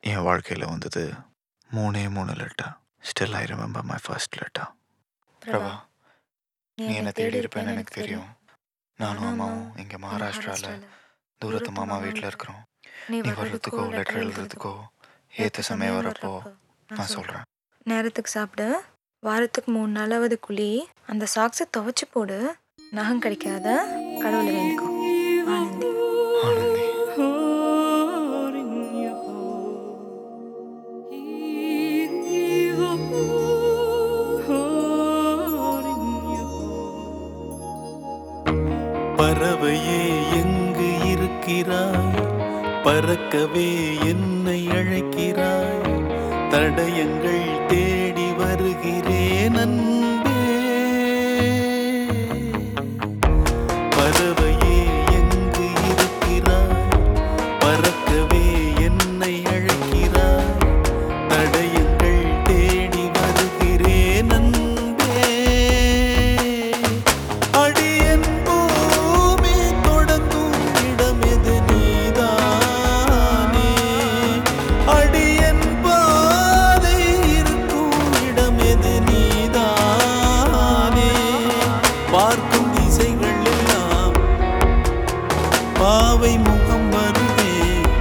என் வாழ்க்கையில் வந்தது 3 letter. Still I remember my first letter. Prabha, நீ என்னை தேடி இருப்பேன்னு எனக்கு தெரியும். நானும் அம்மாவும் இங்கே மகாராஷ்டிராவில் தூரத்து மாமா வீட்டில் இருக்கிறோம். நீ வர்றதுக்கோ லெட்டர் எழுதுறதுக்கோ ஏற்ற சமயம் வரப்போ நான் சொல்கிறேன். நேரத்துக்கு சாப்பிடு, வாரத்துக்கு 3 நாளாவது குழி, அந்த சாக்ஸை துவைச்சு போடு, நகம் கிடைக்காத கடவுளை வேண்டிக்கோ. ஆனந்தி. ஆனந்தி. பறவையே எங்கு இருக்கிறாய்? பறக்கவே என்னை அழைக்கிறாய். தடயங்கள் தேடி வருகிறேன் அன்பே. பறவையே எங்கு இருக்கிறாய்? பறக்கவே என்னை அழைக்கிறாய். தடயங்கள் தேடி வருகிறேன் அன்பே. அடியன் பூமி தொடங்கும் இடமெது நீதானே. அடியன் பாதை இருக்கும் இடமெது நீதானே. பார்க்கும் திசைகள் எல்லாம் பாவை முகம் வருதே.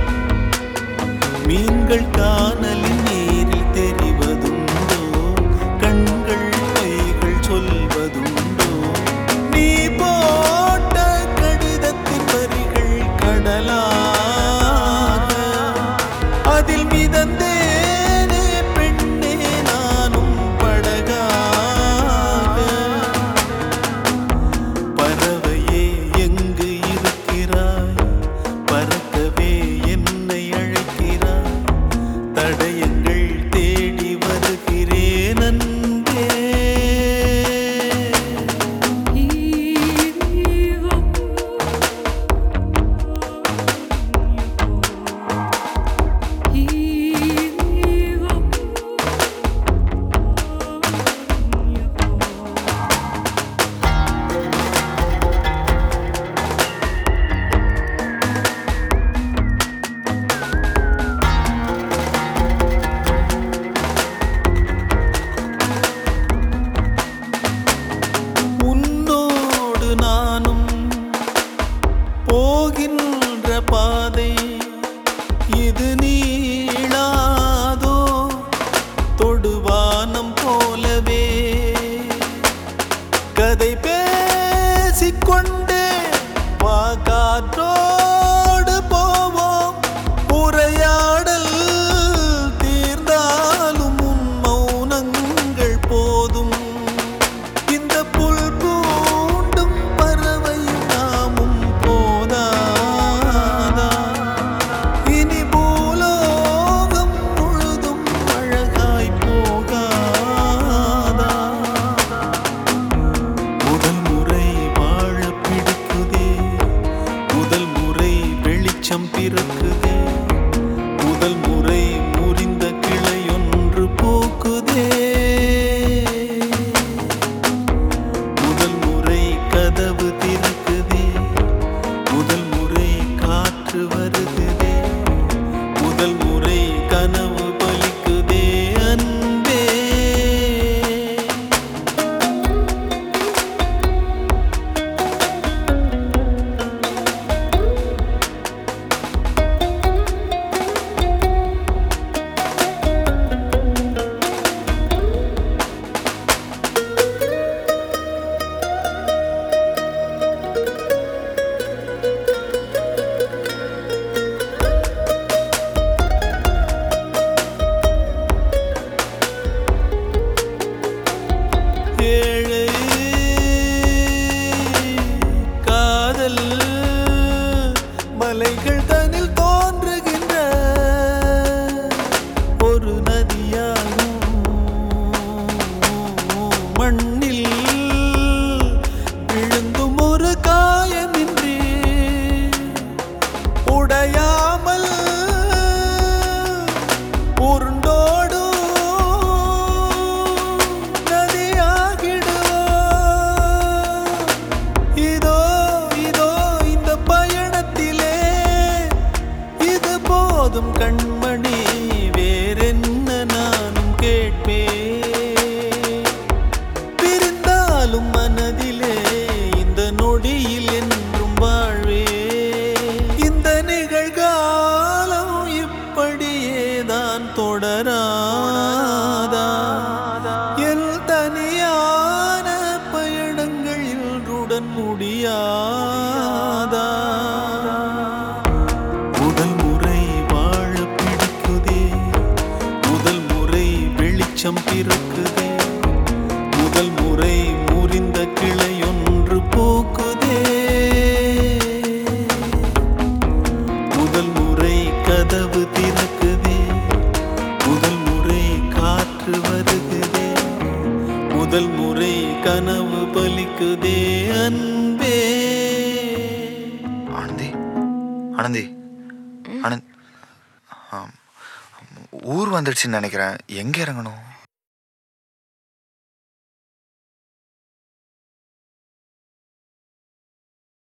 மீன்கள் காணலின் நீரில் தெரிவதுண்டோ? கண்கள் பொய்கள் சொல்வதுண்டோ? நீ போட்ட கடிதத்தின் வரிகள் கடலாக, அதில் மிதந்தேனே பெண்ணே நானும் படகாக. பறவையே எங்கு இருக்கிறாய்? பறக்கவே என்னை அழைக்கிறாய். தடயங்கள் தேடி வருகிறேன் அன்பே. தொடராதா என் தனியான பயணங்கள் இன்றுடன் முடியாதா முதல் முறை வாழ பிடிக்குதே முதல் முறை வெளிச்சம் பிறக்குதே முதல் முறை முறிந்த கிளையொன்று பூக்குதே முதல் முறை கதவு திறக்குதே முதல் முறை காற்று வருகுதே முதல் முறை கனவு பலிக்குதே அன்பே ஆனந்தி ஆனந்தி ஆனந்த் ஊர் வந்துடுச்சுன்னு நினைக்கிறேன். எங்கே இறங்கணும்?